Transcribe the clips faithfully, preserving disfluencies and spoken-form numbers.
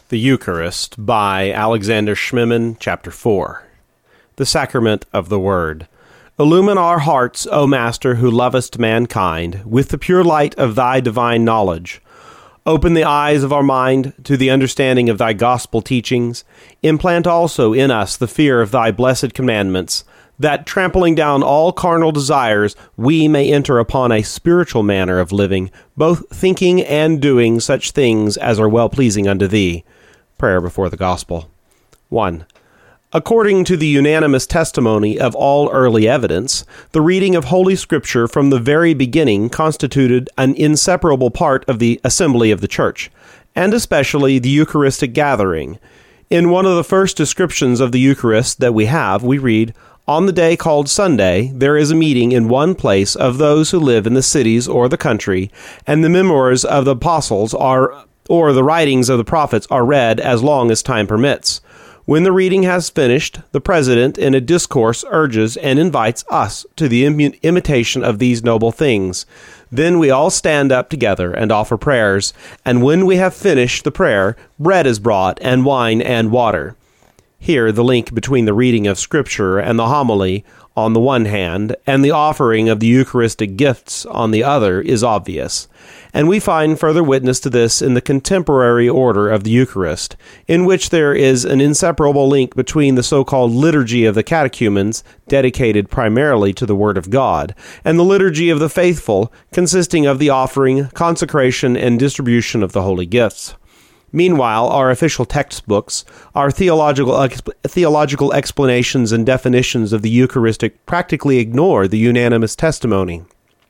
The Eucharist by Alexander Schmemann, Chapter four. The Sacrament of the Word. Illumine our hearts, O Master, who lovest mankind, with the pure light of thy divine knowledge. Open the eyes of our mind to the understanding of thy gospel teachings. Implant also in us the fear of thy blessed commandments, that, trampling down all carnal desires, we may enter upon a spiritual manner of living, both thinking and doing such things as are well-pleasing unto thee. Prayer before the Gospel. one. According to the unanimous testimony of all early evidence, the reading of Holy Scripture from the very beginning constituted an inseparable part of the assembly of the Church, and especially the Eucharistic gathering. In one of the first descriptions of the Eucharist that we have, we read, "On the day called Sunday, there is a meeting in one place of those who live in the cities or the country, and the memoirs of the apostles are or the writings of the prophets are read as long as time permits. When the reading has finished, the president in a discourse urges and invites us to the Im- imitation of these noble things. Then we all stand up together and offer prayers, and when we have finished the prayer, bread is brought, and wine and water." Here, the link between the reading of Scripture and the homily on the one hand, and the offering of the Eucharistic gifts on the other, is obvious. And we find further witness to this in the contemporary order of the Eucharist, in which there is an inseparable link between the so-called Liturgy of the Catechumens, dedicated primarily to the Word of God, and the Liturgy of the Faithful, consisting of the offering, consecration, and distribution of the holy gifts. Meanwhile, our official textbooks, our theological exp- theological explanations and definitions of the Eucharistic practically ignore the unanimous testimony.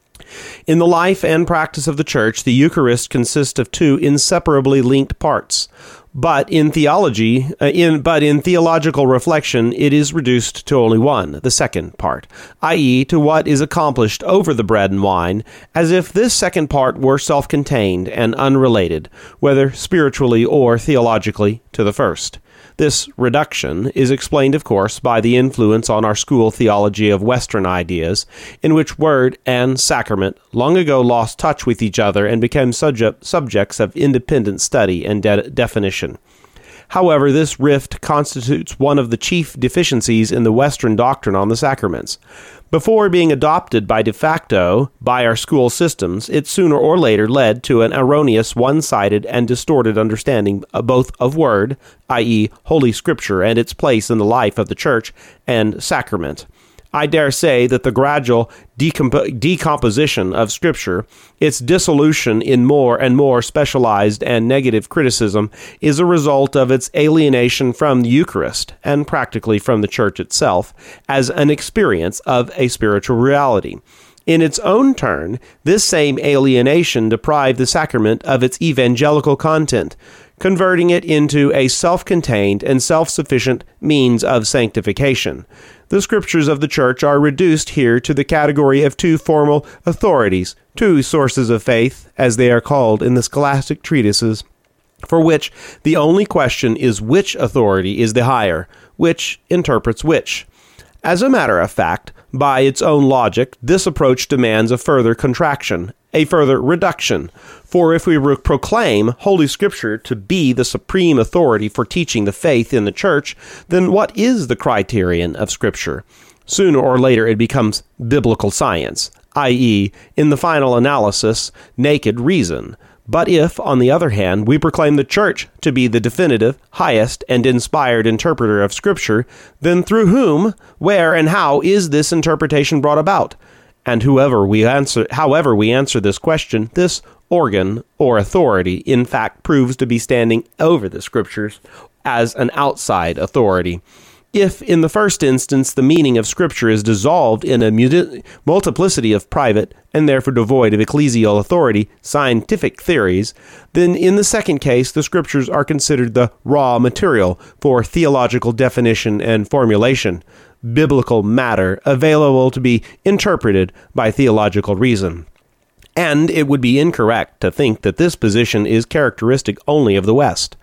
In the life and practice of the Church, the Eucharist consists of two inseparably linked parts. But in theology, uh, in but in theological reflection, it is reduced to only one, the second part, that is, to what is accomplished over the bread and wine, as if this second part were self-contained and unrelated, whether spiritually or theologically, to the first. This reduction is explained, of course, by the influence on our school theology of Western ideas, in which word and sacrament long ago lost touch with each other and became subject, subjects of independent study and de- definition. However, this rift constitutes one of the chief deficiencies in the Western doctrine on the sacraments. Before being adopted by de facto by our school systems, it sooner or later led to an erroneous, one-sided, and distorted understanding of both of word, that is, Holy Scripture and its place in the life of the Church, and sacrament. I dare say that the gradual decomp- decomposition of Scripture, its dissolution in more and more specialized and negative criticism, is a result of its alienation from the Eucharist, and practically from the Church itself, as an experience of a spiritual reality. In its own turn, this same alienation deprived the sacrament of its evangelical content, converting it into a self-contained and self-sufficient means of sanctification. The Scriptures of the Church are reduced here to the category of two formal authorities, two sources of faith, as they are called in the scholastic treatises, for which the only question is which authority is the higher, which interprets which. As a matter of fact, by its own logic, this approach demands a further contraction, a further reduction. For if we re- proclaim Holy Scripture to be the supreme authority for teaching the faith in the Church, then what is the criterion of Scripture? Sooner or later it becomes biblical science, that is, in the final analysis, naked reason. But if, on the other hand, we proclaim the Church to be the definitive, highest, and inspired interpreter of Scripture, then through whom, where, and how is this interpretation brought about? And whoever we answer, however we answer this question, this organ or authority, in fact, proves to be standing over the Scriptures as an outside authority. If, in the first instance, the meaning of Scripture is dissolved in a multi- multiplicity of private, and therefore devoid of ecclesial authority, scientific theories, then in the second case, the Scriptures are considered the raw material for theological definition and formulation, biblical matter available to be interpreted by theological reason. And it would be incorrect to think that this position is characteristic only of the West.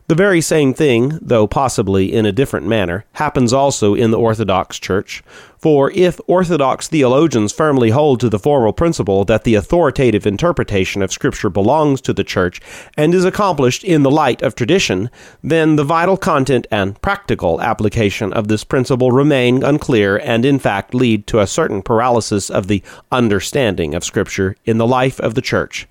The very same thing, though possibly in a different manner, happens also in the Orthodox Church. For if Orthodox theologians firmly hold to the formal principle that the authoritative interpretation of Scripture belongs to the Church and is accomplished in the light of tradition, then the vital content and practical application of this principle remain unclear and in fact lead to a certain paralysis of the understanding of Scripture in the life of the Church.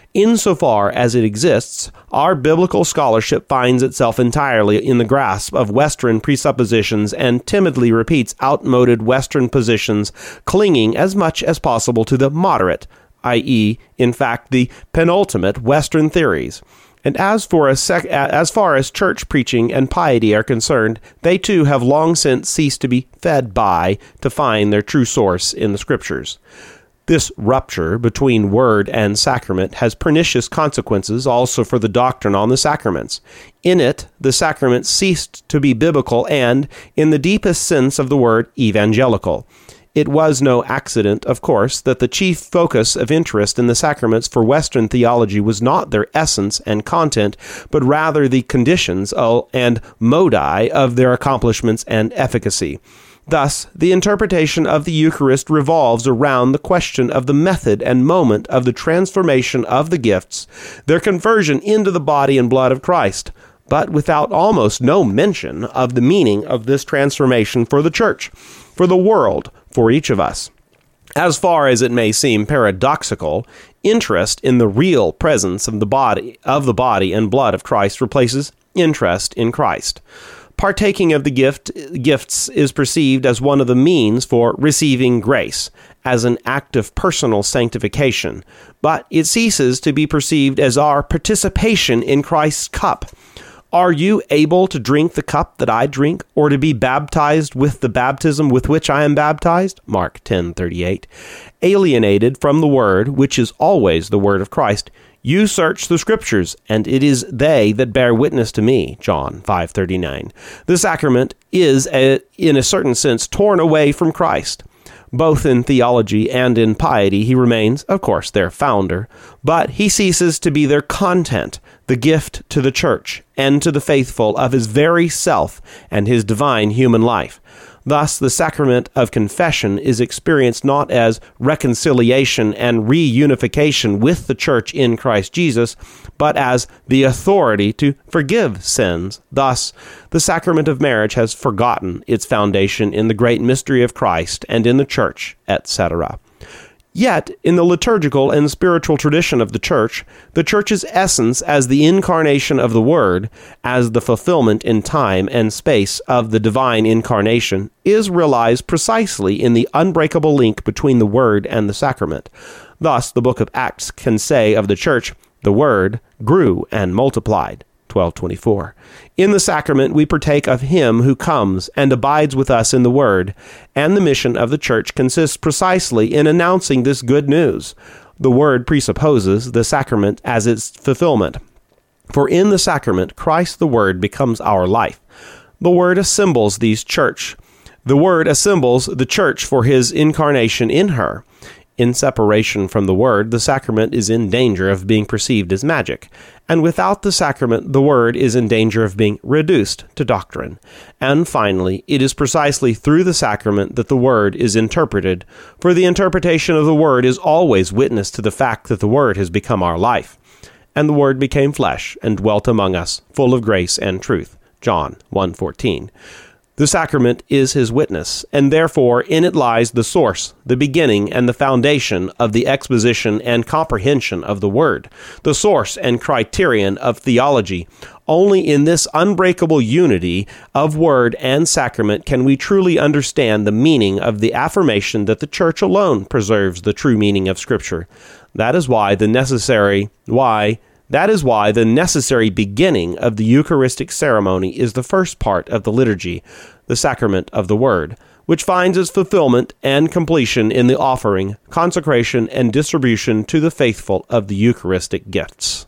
Insofar as it exists, our biblical scholarship finds itself entirely in the grasp of Western presuppositions and timidly repeats outmoded Western positions, clinging as much as possible to the moderate, that is, in fact, the penultimate Western theories. And as for a sec- as far as church preaching and piety are concerned, they too have long since ceased to be fed by to find their true source in the Scriptures. This rupture between word and sacrament has pernicious consequences also for the doctrine on the sacraments. In it, the sacraments ceased to be biblical and, in the deepest sense of the word, evangelical. It was no accident, of course, that the chief focus of interest in the sacraments for Western theology was not their essence and content, but rather the conditions and modi of their accomplishments and efficacy. Thus, the interpretation of the Eucharist revolves around the question of the method and moment of the transformation of the gifts, their conversion into the body and blood of Christ, but without almost no mention of the meaning of this transformation for the Church, for the world, for each of us. As far as it may seem paradoxical, interest in the real presence of the body of the body and blood of Christ replaces interest in Christ. Partaking of the gift gifts is perceived as one of the means for receiving grace, as an act of personal sanctification, but it ceases to be perceived as our participation in Christ's cup. Are you able to drink the cup that I drink, or to be baptized with the baptism with which I am baptized? Mark ten thirty-eight. Alienated from the Word, which is always the Word of Christ, you search the Scriptures, and it is they that bear witness to me. John five thirty-nine. The sacrament is, a, in a certain sense, torn away from Christ. Both in theology and in piety, he remains, of course, their founder, but he ceases to be their content, the gift to the Church and to the faithful of his very self and his divine human life. Thus, the sacrament of confession is experienced not as reconciliation and reunification with the Church in Christ Jesus, but as the authority to forgive sins. Thus, the sacrament of marriage has forgotten its foundation in the great mystery of Christ and in the Church, et cetera. Yet, in the liturgical and spiritual tradition of the Church, the Church's essence as the incarnation of the Word, as the fulfillment in time and space of the divine incarnation, is realized precisely in the unbreakable link between the Word and the sacrament. Thus, the book of Acts can say of the Church, the Word grew and multiplied. twelve twenty-four. In the sacrament we partake of him who comes and abides with us in the Word, and the mission of the Church consists precisely in announcing this good news. The Word presupposes the sacrament as its fulfillment. For in the sacrament, Christ the Word becomes our life. The Word assembles these church. The Word assembles the Church for his incarnation in her. In separation from the Word, the sacrament is in danger of being perceived as magic, and without the sacrament, the Word is in danger of being reduced to doctrine. And finally, it is precisely through the sacrament that the Word is interpreted, for the interpretation of the Word is always witness to the fact that the Word has become our life. And the Word became flesh and dwelt among us, full of grace and truth. John one fourteen. The sacrament is his witness, and therefore in it lies the source, the beginning, and the foundation of the exposition and comprehension of the Word, the source and criterion of theology. Only in this unbreakable unity of Word and sacrament can we truly understand the meaning of the affirmation that the Church alone preserves the true meaning of Scripture. That is why the necessary, why That is why the necessary beginning of the Eucharistic ceremony is the first part of the liturgy, the sacrament of the Word, which finds its fulfillment and completion in the offering, consecration, and distribution to the faithful of the Eucharistic gifts.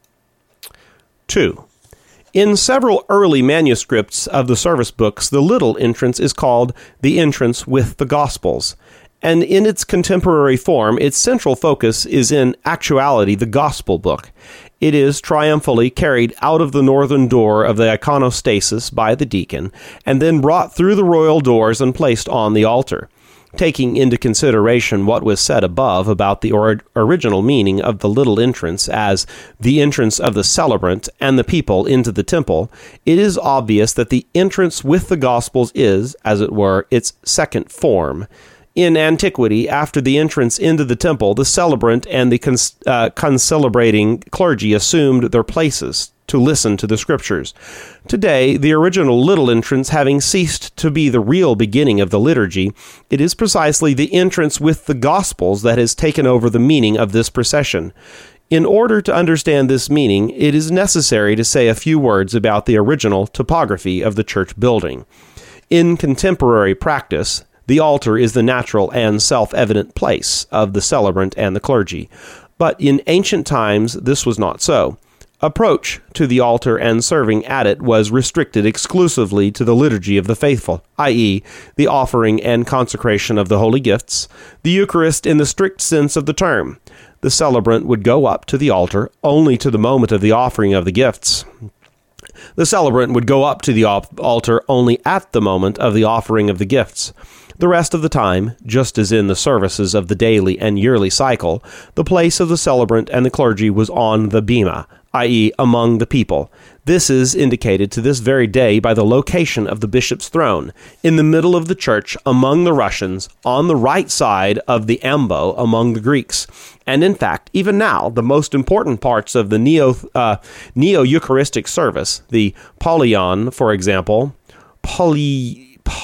two. In several early manuscripts of the service books, the little entrance is called the entrance with the Gospels, and in its contemporary form, its central focus is in actuality the Gospel book. It is triumphally carried out of the northern door of the iconostasis by the deacon, and then brought through the royal doors and placed on the altar. Taking into consideration what was said above about the or- original meaning of the little entrance as the entrance of the celebrant and the people into the temple, it is obvious that the entrance with the Gospels is, as it were, its second form. In antiquity, after the entrance into the temple, the celebrant and the cons- uh, concelebrating clergy assumed their places to listen to the Scriptures. Today, the original little entrance having ceased to be the real beginning of the liturgy, it is precisely the entrance with the Gospels that has taken over the meaning of this procession. In order to understand this meaning, it is necessary to say a few words about the original topography of the church building. In contemporary practice, the altar is the natural and self-evident place of the celebrant and the clergy. But in ancient times, this was not so. Approach to the altar and serving at it was restricted exclusively to the liturgy of the faithful, that is, the offering and consecration of the holy gifts, the Eucharist in the strict sense of the term. The celebrant would go up to the altar only to the moment of the offering of the gifts. The celebrant would go up to the altar only at the moment of the offering of the gifts. The rest of the time, just as in the services of the daily and yearly cycle, the place of the celebrant and the clergy was on the bema, that is, among the people. This is indicated to this very day by the location of the bishop's throne, in the middle of the church among the Russians, on the right side of the ambo among the Greeks. And in fact, even now, the most important parts of the neo, uh, neo-Eucharistic service, the Polyon, for example, poly...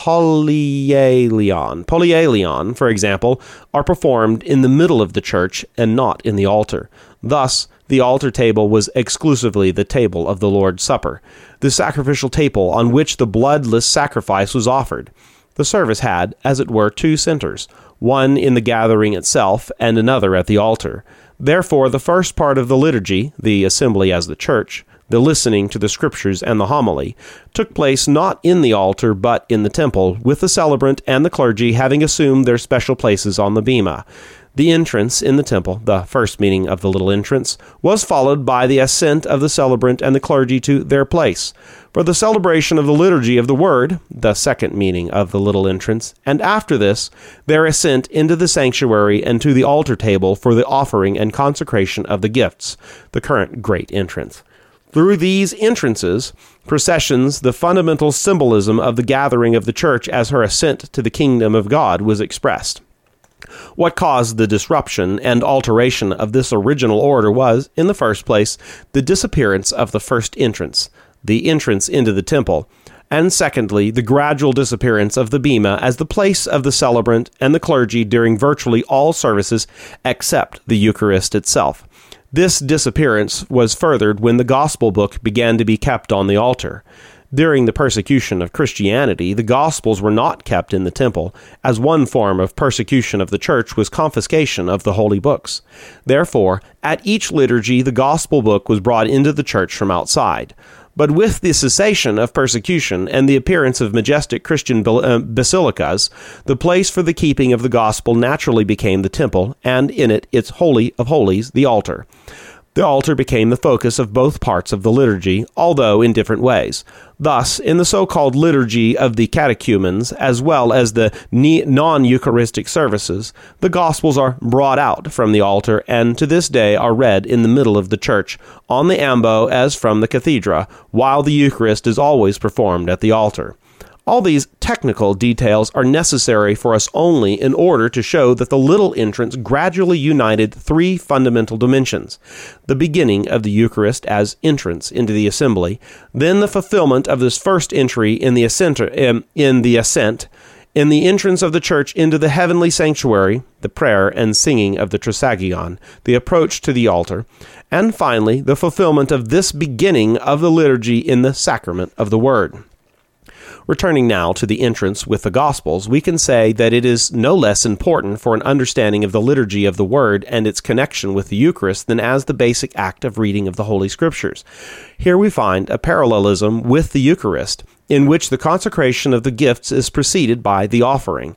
Polyalion, Polyalion, for example, are performed in the middle of the church and not in the altar. Thus, the altar table was exclusively the table of the Lord's Supper, the sacrificial table on which the bloodless sacrifice was offered. The service had, as it were, two centers, one in the gathering itself and another at the altar. Therefore, the first part of the liturgy, the assembly as the church, the listening to the Scriptures and the homily, took place not in the altar but in the temple, with the celebrant and the clergy having assumed their special places on the bema. The entrance in the temple, the first meaning of the little entrance, was followed by the ascent of the celebrant and the clergy to their place. For the celebration of the liturgy of the Word, the second meaning of the little entrance, and after this, their ascent into the sanctuary and to the altar table for the offering and consecration of the gifts, the current great entrance. Through these entrances, processions, the fundamental symbolism of the gathering of the church as her ascent to the kingdom of God was expressed. What caused the disruption and alteration of this original order was, in the first place, the disappearance of the first entrance, the entrance into the temple, and secondly, the gradual disappearance of the bema as the place of the celebrant and the clergy during virtually all services except the Eucharist itself. This disappearance was furthered when the Gospel book began to be kept on the altar. During the persecution of Christianity, the Gospels were not kept in the temple, as one form of persecution of the church was confiscation of the holy books. Therefore, at each liturgy, the Gospel book was brought into the church from outside. But with the cessation of persecution and the appearance of majestic Christian basilicas, the place for the keeping of the gospel naturally became the temple, and in it its holy of holies, the altar. The altar became the focus of both parts of the liturgy, although in different ways. Thus, in the so-called liturgy of the catechumens, as well as the non-Eucharistic services, the Gospels are brought out from the altar and to this day are read in the middle of the church, on the ambo as from the cathedra, while the Eucharist is always performed at the altar. All these technical details are necessary for us only in order to show that the little entrance gradually united three fundamental dimensions: the beginning of the Eucharist as entrance into the assembly, then the fulfillment of this first entry in the ascent, in the ascent, in the entrance of the church into the heavenly sanctuary, the prayer and singing of the Trisagion, the approach to the altar, and finally the fulfillment of this beginning of the liturgy in the sacrament of the Word. Returning now to the entrance with the Gospels, we can say that it is no less important for an understanding of the liturgy of the Word and its connection with the Eucharist than as the basic act of reading of the Holy Scriptures. Here we find a parallelism with the Eucharist, in which the consecration of the gifts is preceded by the offering.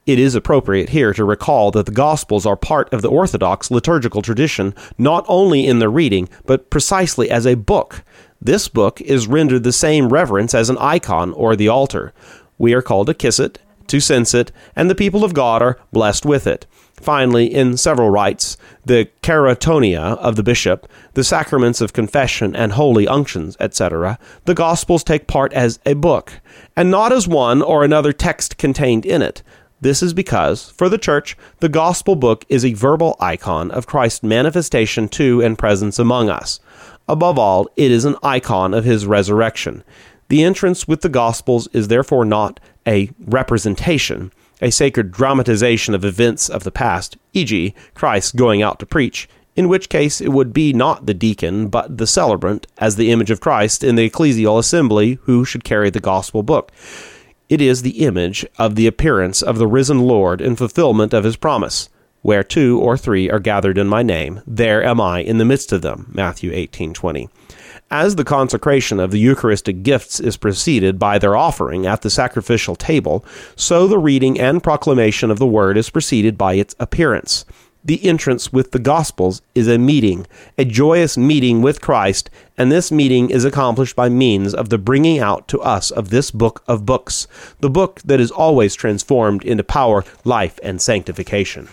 It is appropriate here to recall that the Gospels are part of the Orthodox liturgical tradition, not only in their reading, but precisely as a book. This book is rendered the same reverence as an icon or the altar. We are called to kiss it, to sense it, and the people of God are blessed with it. Finally, in several rites, the keratonia of the bishop, the sacraments of confession and holy unctions, et cetera, the Gospels take part as a book, and not as one or another text contained in it. This is because, for the Church, the Gospel book is a verbal icon of Christ's manifestation to and presence among us. Above all, it is an icon of his resurrection. The entrance with the Gospels is therefore not a representation, a sacred dramatization of events of the past, for example, Christ going out to preach, in which case it would be not the deacon, but the celebrant, as the image of Christ in the ecclesial assembly, who should carry the Gospel book. It is the image of the appearance of the risen Lord in fulfillment of his promise. Where two or three are gathered in my name, there am I in the midst of them. Matthew eighteen twenty. As the consecration of the Eucharistic gifts is preceded by their offering at the sacrificial table, so the reading and proclamation of the Word is preceded by its appearance. The entrance with the Gospels is a meeting, a joyous meeting with Christ, and this meeting is accomplished by means of the bringing out to us of this book of books, the book that is always transformed into power, life, and sanctification.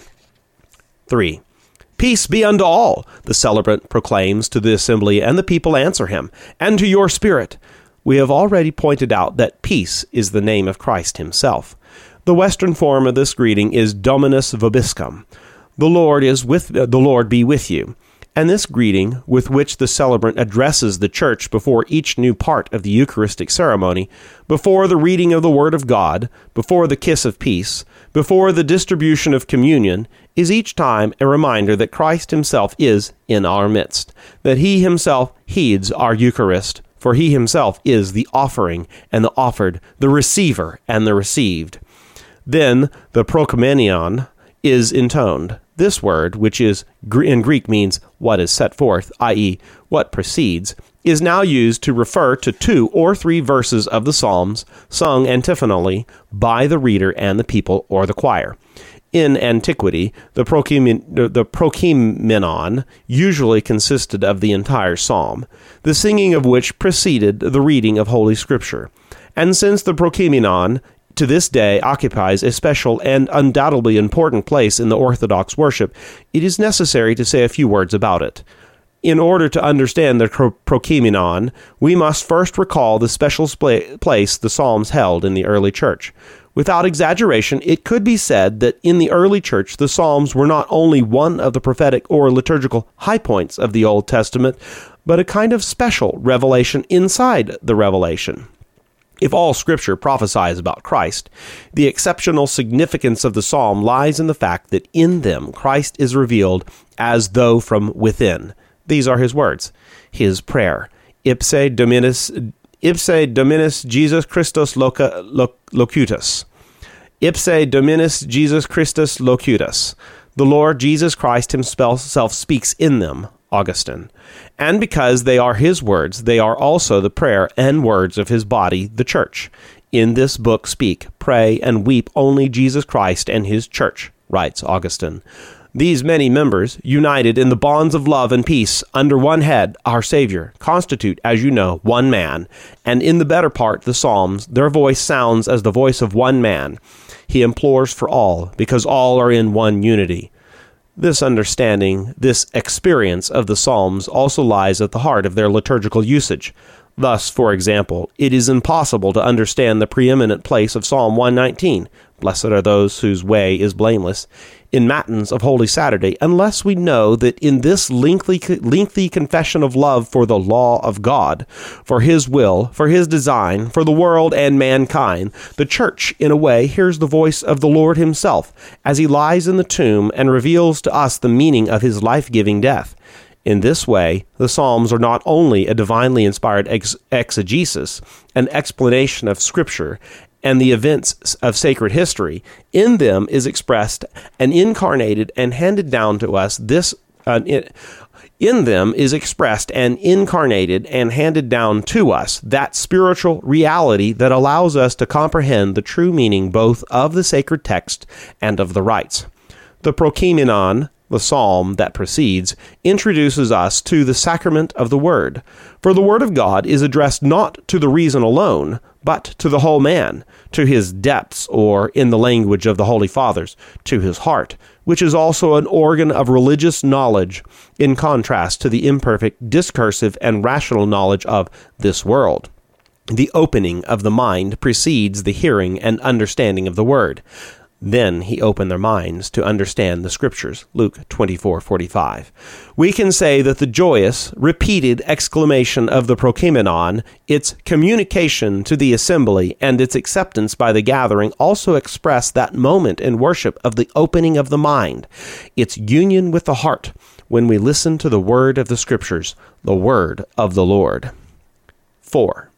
three. Peace be unto all, the celebrant proclaims to the assembly, and the people answer him, and to your spirit. We have already pointed out that peace is the name of Christ himself. The Western form of this greeting is Dominus vobiscum. The Lord is with uh, the Lord be with you. And this greeting, with which the celebrant addresses the church before each new part of the Eucharistic ceremony, before the reading of the Word of God, before the kiss of peace, before the distribution of communion, is each time a reminder that Christ himself is in our midst, that he himself heeds our Eucharist, for he himself is the offering and the offered, the receiver and the received. Then the prokomenion is intoned. This word, which is in Greek means what is set forth, that is, what precedes, is now used to refer to two or three verses of the Psalms sung antiphonally by the reader and the people or the choir. In antiquity, the prokomenon usually consisted of the entire psalm, the singing of which preceded the reading of Holy Scripture. And since the prokomenon to this day occupies a special and undoubtedly important place in the Orthodox worship, it is necessary to say a few words about it. In order to understand the prokomenon, we must first recall the special place the Psalms held in the early church. Without exaggeration, it could be said that in the early church, the Psalms were not only one of the prophetic or liturgical high points of the Old Testament, but a kind of special revelation inside the revelation. If all Scripture prophesies about Christ, the exceptional significance of the psalm lies in the fact that in them Christ is revealed as though from within. These are his words, his prayer. Ipse Dominus, ipse Dominus Jesus Christus loca, loc, locutus. Ipse Dominus Jesus Christus locutus. The Lord Jesus Christ himself speaks in them, Augustine. And because they are his words, they are also the prayer and words of his body, the church. In this book speak, pray, and weep only Jesus Christ and his church, writes Augustine. These many members, united in the bonds of love and peace, under one head, our Savior, constitute, as you know, one man. And in the better part, the Psalms, their voice sounds as the voice of one man. He implores for all, because all are in one unity. This understanding, this experience of the Psalms also lies at the heart of their liturgical usage. Thus, for example, it is impossible to understand the preeminent place of Psalm one nineteen, "Blessed are those whose way is blameless," in Matins of Holy Saturday, unless we know that in this lengthy, lengthy confession of love for the law of God, for his will, for his design, for the world and mankind, the Church, in a way, hears the voice of the Lord himself as he lies in the tomb and reveals to us the meaning of his life-giving death. In this way, the Psalms are not only a divinely inspired ex- exegesis, an explanation of Scripture, and the events of sacred history. In them is expressed and incarnated and handed down to us this uh, In them is expressed and incarnated and handed down to us that spiritual reality that allows us to comprehend the true meaning both of the sacred text and of the rites. The Prokeimenon, the psalm that precedes, introduces us to the sacrament of the Word. For the Word of God is addressed not to the reason alone, but to the whole man, to his depths, or, in the language of the Holy Fathers, to his heart, which is also an organ of religious knowledge, in contrast to the imperfect, discursive, and rational knowledge of this world. The opening of the mind precedes the hearing and understanding of the Word. Then he opened their minds to understand the Scriptures. Luke twenty-four forty-five. We can say that the joyous, repeated exclamation of the Prokeimenon, its communication to the assembly, and its acceptance by the gathering also express that moment in worship of the opening of the mind, its union with the heart, when we listen to the word of the Scriptures, the word of the Lord. four.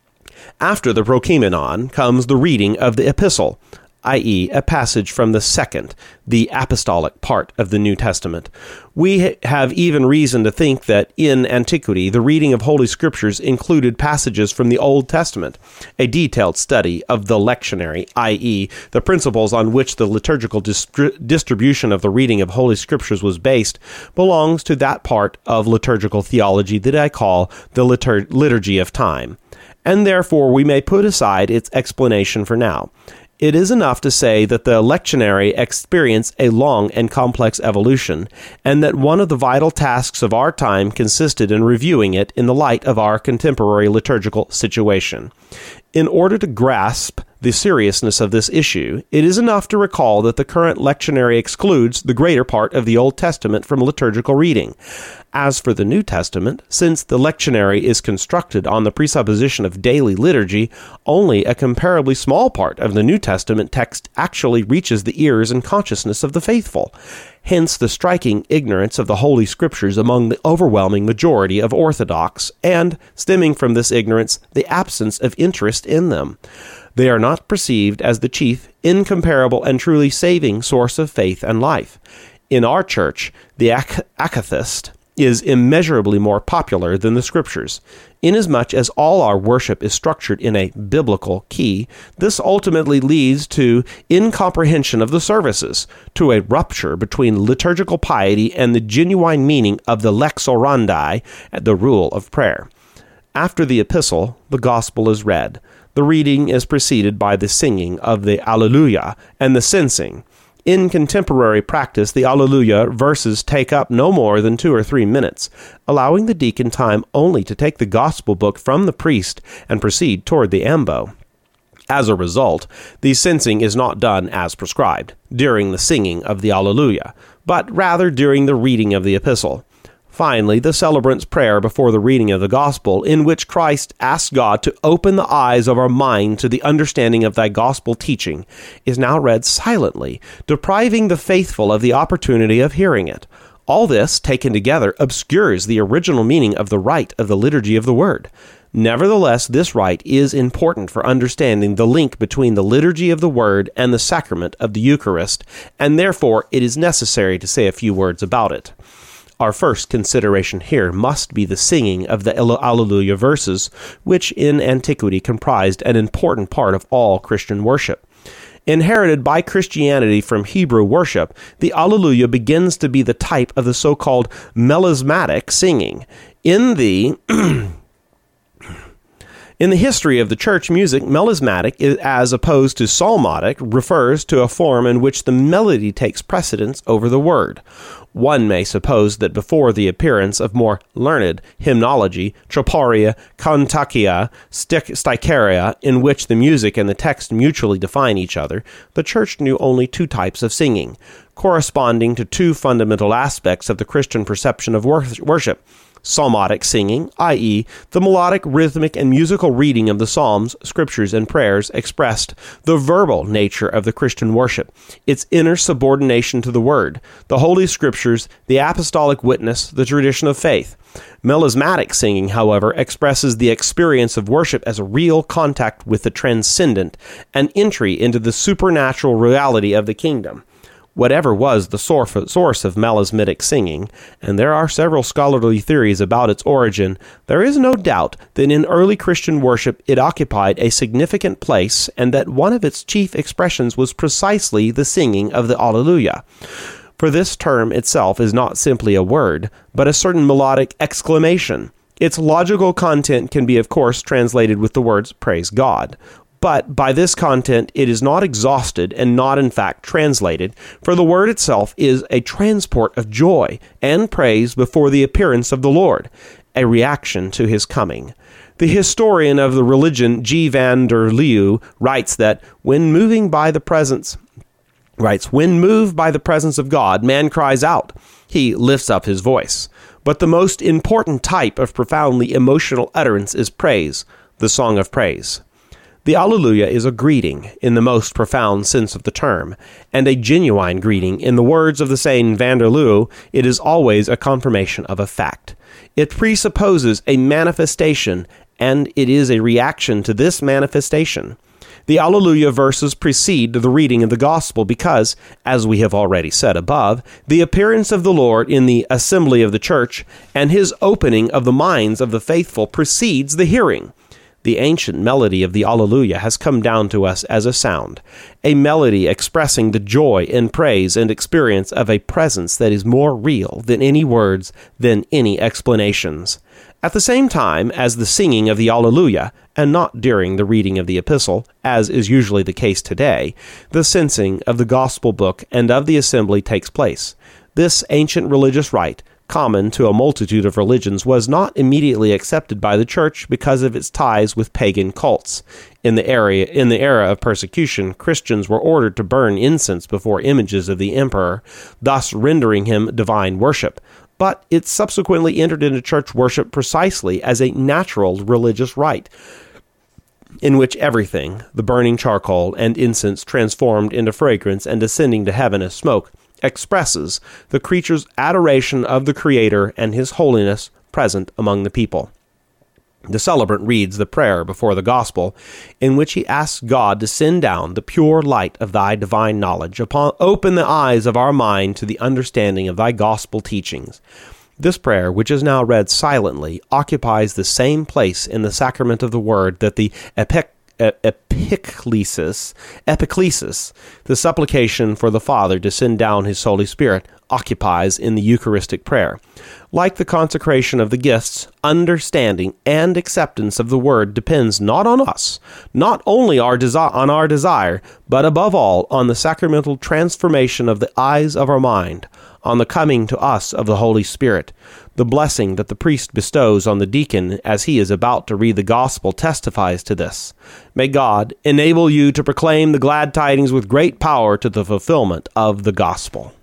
After the Prokeimenon comes the reading of the epistle, that is, a passage from the second, the apostolic part of the New Testament. We have even reason to think that in antiquity, the reading of Holy Scriptures included passages from the Old Testament. A detailed study of the lectionary, that is, the principles on which the liturgical distri- distribution of the reading of Holy Scriptures was based, belongs to that part of liturgical theology that I call the litur- liturgy of time, and therefore we may put aside its explanation for now. It is enough to say that the lectionary experienced a long and complex evolution, and that one of the vital tasks of our time consisted in reviewing it in the light of our contemporary liturgical situation. In order to grasp the seriousness of this issue, it is enough to recall that the current lectionary excludes the greater part of the Old Testament from liturgical reading. As for the New Testament, since the lectionary is constructed on the presupposition of daily liturgy, only a comparably small part of the New Testament text actually reaches the ears and consciousness of the faithful. Hence the striking ignorance of the Holy Scriptures among the overwhelming majority of Orthodox, and, stemming from this ignorance, the absence of interest in them. They are not perceived as the chief, incomparable, and truly saving source of faith and life. In our church, the ac- akathist is immeasurably more popular than the Scriptures. Inasmuch as all our worship is structured in a biblical key, this ultimately leads to incomprehension of the services, to a rupture between liturgical piety and the genuine meaning of the lex orandi, the rule of prayer. After the epistle, the gospel is read. The reading is preceded by the singing of the Alleluia and the censing. In contemporary practice, the Alleluia verses take up no more than two or three minutes, allowing the deacon time only to take the gospel book from the priest and proceed toward the ambo. As a result, the censing is not done as prescribed, during the singing of the Alleluia, but rather during the reading of the epistle. Finally, the celebrant's prayer before the reading of the gospel, in which Christ asks God to open the eyes of our mind to the understanding of thy gospel teaching, is now read silently, depriving the faithful of the opportunity of hearing it. All this, taken together, obscures the original meaning of the rite of the liturgy of the Word. Nevertheless, this rite is important for understanding the link between the liturgy of the Word and the sacrament of the Eucharist, and therefore it is necessary to say a few words about it. Our first consideration here must be the singing of the Alleluia verses, which in antiquity comprised an important part of all Christian worship. Inherited by Christianity from Hebrew worship, the Alleluia begins to be the type of the so-called melismatic singing. In the In the history of the church music, melismatic, as opposed to psalmodic, refers to a form in which the melody takes precedence over the word. One may suppose that before the appearance of more learned hymnology, troparia, cantacia, sticharia, in which the music and the text mutually define each other, the church knew only two types of singing, corresponding to two fundamental aspects of the Christian perception of worship. Psalmodic singing, that is, the melodic, rhythmic, and musical reading of the psalms, scriptures, and prayers expressed the verbal nature of the Christian worship, its inner subordination to the Word, the Holy Scriptures, the apostolic witness, the tradition of faith. Melismatic singing, however, expresses the experience of worship as a real contact with the transcendent, an entry into the supernatural reality of the kingdom. Whatever was the source of melismitic singing, and there are several scholarly theories about its origin, there is no doubt that in early Christian worship it occupied a significant place, and that one of its chief expressions was precisely the singing of the Alleluia. For this term itself is not simply a word, but a certain melodic exclamation. Its logical content can be, of course, translated with the words, "Praise God." But by this content it is not exhausted and not in fact translated, for the word itself is a transport of joy and praise before the appearance of the Lord, a reaction to his coming. The historian of the religion, G. van der Leeuw, writes that when moving by the presence writes, when moved by the presence of God, man cries out. He lifts up his voice. But the most important type of profoundly emotional utterance is praise, the song of praise. The Alleluia is a greeting in the most profound sense of the term, and a genuine greeting. In the words of the same van der Leeuw, it is always a confirmation of a fact. It presupposes a manifestation, and it is a reaction to this manifestation. The Alleluia verses precede the reading of the Gospel because, as we have already said above, the appearance of the Lord in the assembly of the church and his opening of the minds of the faithful precedes the hearing. The ancient melody of the Alleluia has come down to us as a sound, a melody expressing the joy and praise and experience of a presence that is more real than any words, than any explanations. At the same time as the singing of the Alleluia, and not during the reading of the epistle, as is usually the case today, the censing of the gospel book and of the assembly takes place. This ancient religious rite, common to a multitude of religions, was not immediately accepted by the church because of its ties with pagan cults. In the area, in the era of persecution, Christians were ordered to burn incense before images of the emperor, thus rendering him divine worship. But it subsequently entered into church worship precisely as a natural religious rite, in which everything, the burning charcoal and incense transformed into fragrance and descending to heaven as smoke, expresses the creature's adoration of the Creator and his holiness present among the people. The celebrant reads the prayer before the gospel, in which he asks God to send down the pure light of thy divine knowledge, upon open the eyes of our mind to the understanding of thy gospel teachings. This prayer, which is now read silently, occupies the same place in the sacrament of the word that the epic epiclesis, epiclesis, the supplication for the Father to send down his Holy Spirit, occupies in the Eucharistic prayer. Like the consecration of the gifts, understanding and acceptance of the word depends not on us, not only our desi- on our desire, but above all on the sacramental transformation of the eyes of our mind, on the coming to us of the Holy Spirit. The blessing that the priest bestows on the deacon as he is about to read the gospel testifies to this. May God enable you to proclaim the glad tidings with great power to the fulfillment of the gospel.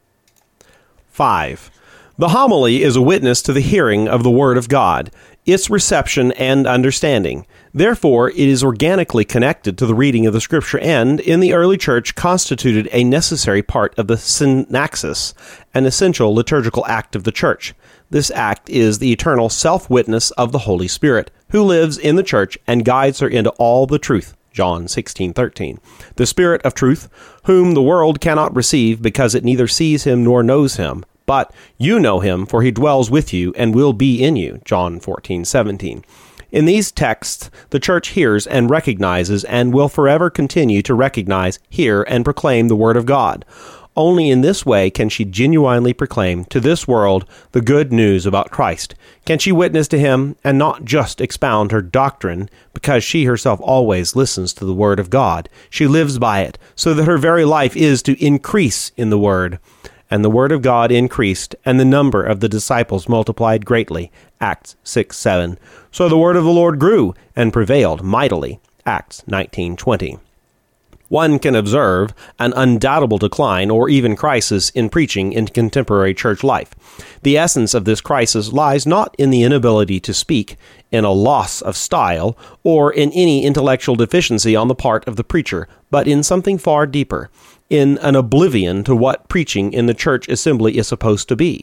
five. The homily is a witness to the hearing of the Word of God, its reception and understanding. Therefore, it is organically connected to the reading of the Scripture and, in the early Church, constituted a necessary part of the synaxis, an essential liturgical act of the Church. This act is the eternal self-witness of the Holy Spirit, who lives in the Church and guides her into all the truth. John sixteen thirteen. The Spirit of truth, whom the world cannot receive because it neither sees him nor knows him. But you know him, for he dwells with you and will be in you. John fourteen seventeen. In these texts, the Church hears and recognizes and will forever continue to recognize, hear, and proclaim the Word of God. Only in this way can she genuinely proclaim to this world the good news about Christ. Can she witness to him and not just expound her doctrine, because she herself always listens to the Word of God. She lives by it, so that her very life is to increase in the Word. And the Word of God increased, and the number of the disciples multiplied greatly. Acts six seven. So the word of the Lord grew and prevailed mightily. Acts nineteen twenty. One can observe an undoubtable decline or even crisis in preaching in contemporary church life. The essence of this crisis lies not in the inability to speak, in a loss of style, or in any intellectual deficiency on the part of the preacher, but in something far deeper, in an oblivion to what preaching in the church assembly is supposed to be.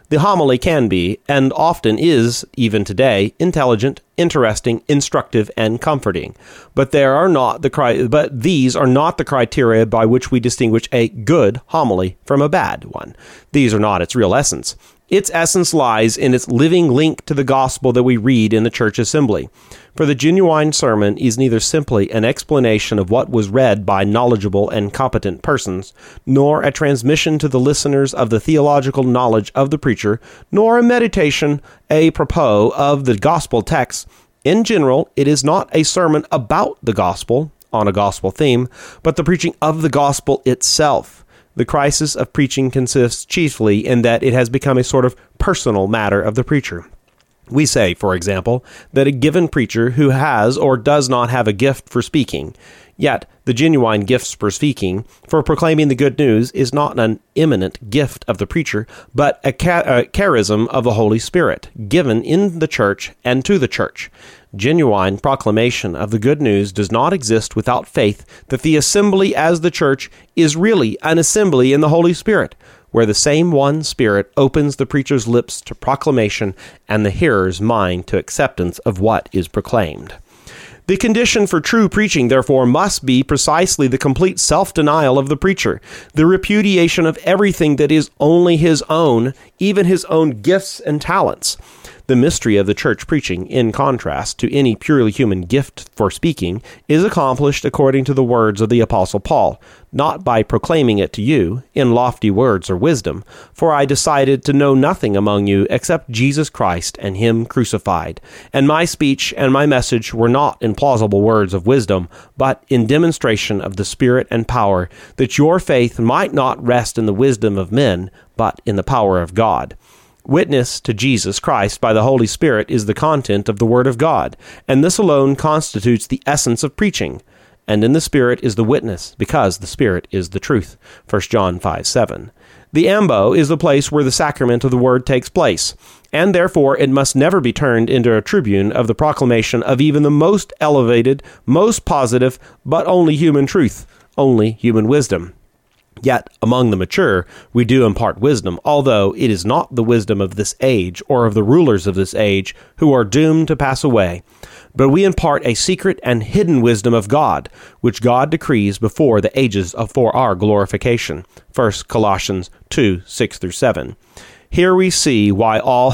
The homily can be, and often is, even today, intelligent, interesting, instructive, and comforting. But there are not the cri- but these are not the criteria by which we distinguish a good homily from a bad one. These are not its real essence. Its essence lies in its living link to the gospel that we read in the church assembly. For the genuine sermon is neither simply an explanation of what was read by knowledgeable and competent persons, nor a transmission to the listeners of the theological knowledge of the preacher, nor a meditation a propos of the gospel text. In general, it is not a sermon about the gospel, on a gospel theme, but the preaching of the gospel itself. The crisis of preaching consists chiefly in that it has become a sort of personal matter of the preacher. We say, for example, that a given preacher who has or does not have a gift for speaking, yet the genuine gifts for speaking, for proclaiming the good news, is not an eminent gift of the preacher, but a, cha- a charism of the Holy Spirit, given in the church and to the church. Genuine proclamation of the good news does not exist without faith that the assembly as the church is really an assembly in the Holy Spirit, where the same one Spirit opens the preacher's lips to proclamation and the hearer's mind to acceptance of what is proclaimed. The condition for true preaching, therefore, must be precisely the complete self-denial of the preacher, the repudiation of everything that is only his own, even his own gifts and talents. The mystery of the church preaching, in contrast to any purely human gift for speaking, is accomplished according to the words of the Apostle Paul, not by proclaiming it to you in lofty words or wisdom, for I decided to know nothing among you except Jesus Christ and him crucified. And my speech and my message were not in plausible words of wisdom, but in demonstration of the Spirit and power, that your faith might not rest in the wisdom of men, but in the power of God. Witness to Jesus Christ by the Holy Spirit is the content of the Word of God, and this alone constitutes the essence of preaching. And in the Spirit is the witness, because the Spirit is the truth. First John five seven. The ambo is the place where the sacrament of the Word takes place, and therefore it must never be turned into a tribune of the proclamation of even the most elevated, most positive, but only human truth, only human wisdom. Yet, among the mature, we do impart wisdom, although it is not the wisdom of this age or of the rulers of this age who are doomed to pass away. But we impart a secret and hidden wisdom of God, which God decrees before the ages for our glorification. First Colossians two, six through seven. Here we see why all...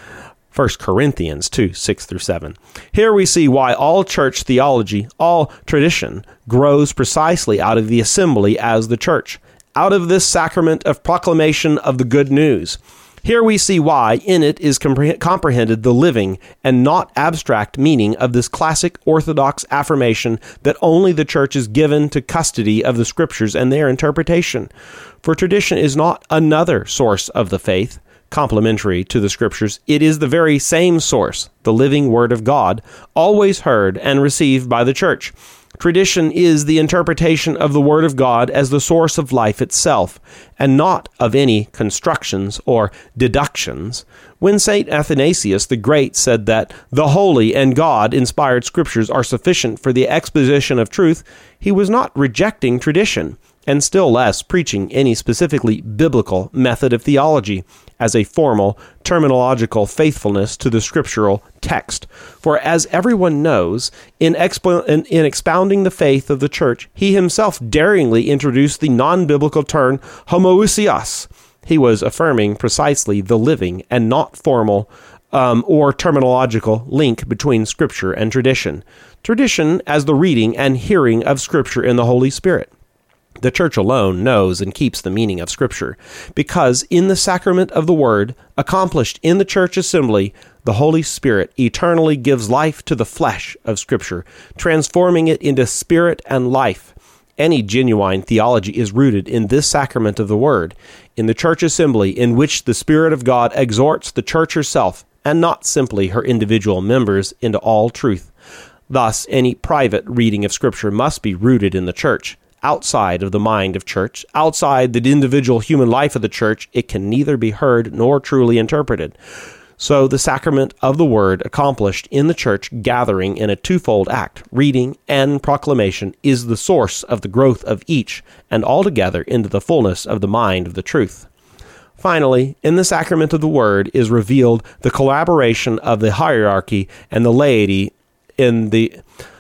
First Corinthians two, six through seven. Here we see why all church theology, all tradition, grows precisely out of the assembly as the church, out of this sacrament of proclamation of the good news. Here we see why in it is compre- comprehended the living and not abstract meaning of this classic orthodox affirmation that only the church is given to custody of the scriptures and their interpretation. For tradition is not another source of the faith, complementary to the scriptures. It is the very same source, the living Word of God, always heard and received by the church. Tradition is the interpretation of the Word of God as the source of life itself, and not of any constructions or deductions. When Saint Athanasius the Great said that the holy and God-inspired scriptures are sufficient for the exposition of truth, he was not rejecting tradition, and still less preaching any specifically biblical method of theology as a formal, terminological faithfulness to the scriptural text. For as everyone knows, in, expo- in, in expounding the faith of the church, he himself daringly introduced the non-biblical term homoousios. He was affirming precisely the living and not formal um, or terminological link between scripture and tradition. Tradition as the reading and hearing of scripture in the Holy Spirit. The church alone knows and keeps the meaning of Scripture, because in the sacrament of the Word, accomplished in the church assembly, the Holy Spirit eternally gives life to the flesh of Scripture, transforming it into spirit and life. Any genuine theology is rooted in this sacrament of the Word, in the church assembly in which the Spirit of God exhorts the church herself, and not simply her individual members, into all truth. Thus, any private reading of Scripture must be rooted in the church. Outside of the mind of church, outside the individual human life of the church, it can neither be heard nor truly interpreted. So the sacrament of the Word accomplished in the church gathering in a twofold act, reading and proclamation, is the source of the growth of each, and altogether into the fullness of the mind of the truth. Finally, in the sacrament of the Word is revealed the collaboration of the hierarchy and the laity in the...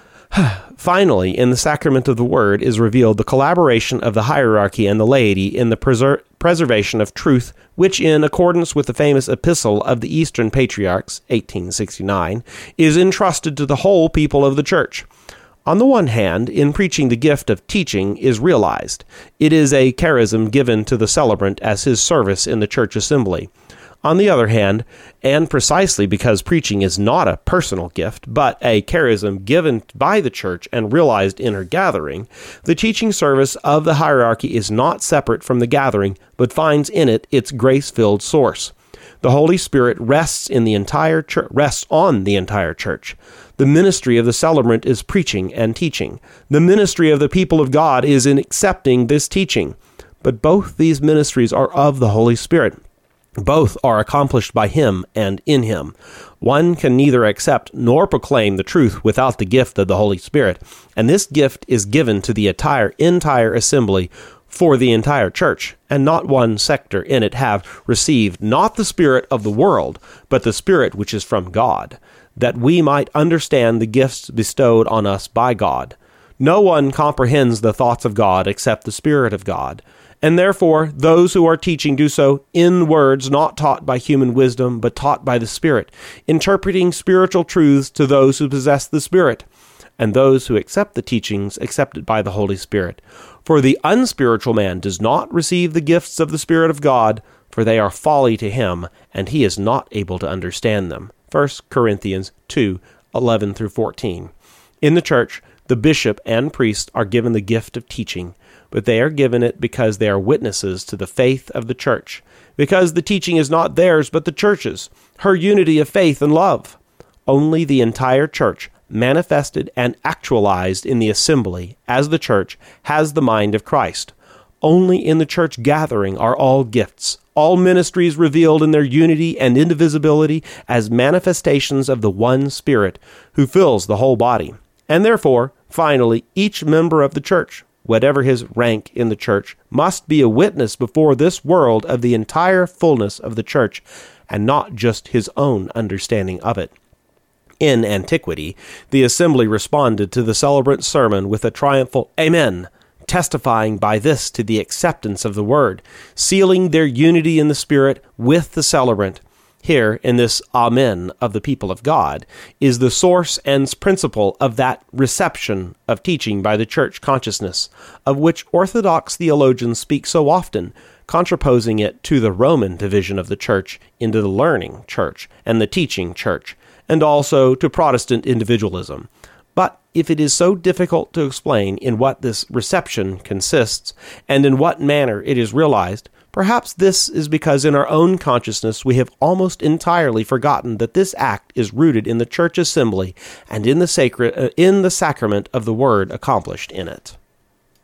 Finally, in the sacrament of the Word is revealed the collaboration of the hierarchy and the laity in the preser- preservation of truth, which, in accordance with the famous Epistle of the Eastern Patriarchs, eighteen sixty-nine, is entrusted to the whole people of the Church. On the one hand, in preaching the gift of teaching is realized. It is a charism given to the celebrant as his service in the church assembly. On the other hand, and precisely because preaching is not a personal gift, but a charism given by the church and realized in her gathering, the teaching service of the hierarchy is not separate from the gathering, but finds in it its grace-filled source. The Holy Spirit rests in the entire church, rests on the entire church. The ministry of the celebrant is preaching and teaching. The ministry of the people of God is in accepting this teaching. But both these ministries are of the Holy Spirit. Both are accomplished by Him and in Him. One can neither accept nor proclaim the truth without the gift of the Holy Spirit, and this gift is given to the entire, entire assembly for the entire church, and not one sector in it have received not the spirit of the world, but the Spirit which is from God, that we might understand the gifts bestowed on us by God. No one comprehends the thoughts of God except the Spirit of God. And therefore, those who are teaching do so in words not taught by human wisdom, but taught by the Spirit, interpreting spiritual truths to those who possess the Spirit. And those who accept the teachings accept it by the Holy Spirit. For the unspiritual man does not receive the gifts of the Spirit of God, for they are folly to him, and he is not able to understand them. First Corinthians two, eleven through fourteen. In the church, the bishop and priest are given the gift of teaching, but they are given it because they are witnesses to the faith of the church, because the teaching is not theirs but the church's, her unity of faith and love. Only the entire church, manifested and actualized in the assembly as the church, has the mind of Christ. Only in the church gathering are all gifts, all ministries revealed in their unity and indivisibility as manifestations of the one Spirit who fills the whole body. And therefore, finally, each member of the church, whatever his rank in the church, must be a witness before this world of the entire fullness of the church, and not just his own understanding of it. In antiquity, the assembly responded to the celebrant's sermon with a triumphal Amen, testifying by this to the acceptance of the word, sealing their unity in the Spirit with the celebrant. Here, in this Amen of the people of God, is the source and principle of that reception of teaching by the church consciousness, of which Orthodox theologians speak so often, contraposing it to the Roman division of the church into the learning church and the teaching church, and also to Protestant individualism. But if it is so difficult to explain in what this reception consists, and in what manner it is realized, perhaps this is because in our own consciousness we have almost entirely forgotten that this act is rooted in the church assembly and in the sacred, uh, in the sacrament of the Word accomplished in it.